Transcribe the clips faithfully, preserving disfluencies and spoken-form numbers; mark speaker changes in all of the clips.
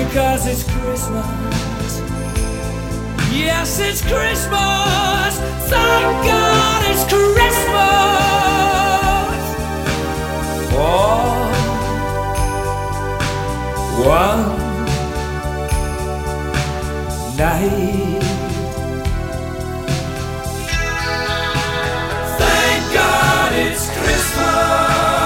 Speaker 1: 'Cause it's Christmas. Yes, it's Christmas. Thank God it's Christmas. For one night. Thank God it's Christmas.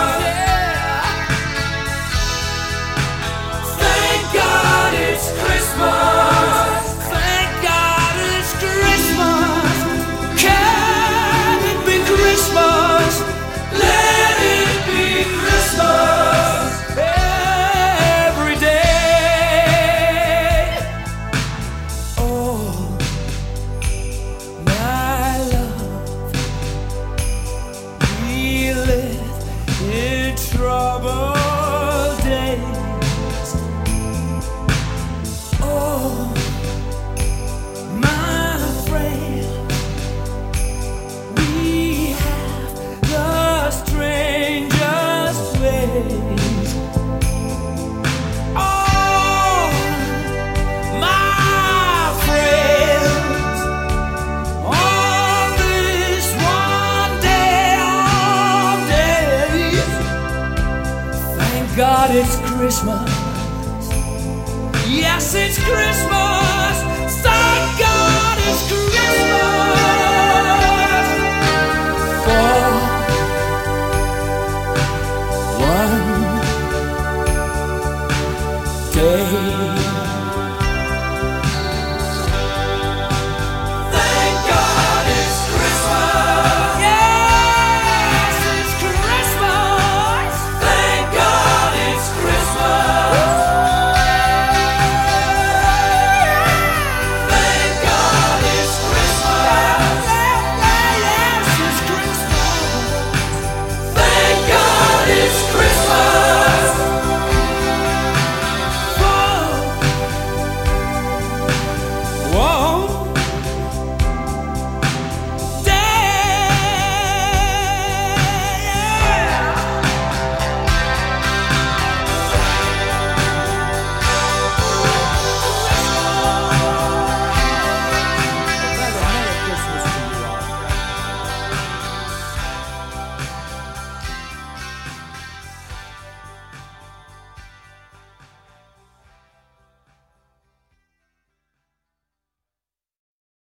Speaker 1: Christmas, thank God it's Christmas. Can it be Christmas? Let it be Christmas every day. Oh, my love, we live in troubled days. God, it's Christmas. Yes, it's Christmas. Thank God it's Christmas. For one day.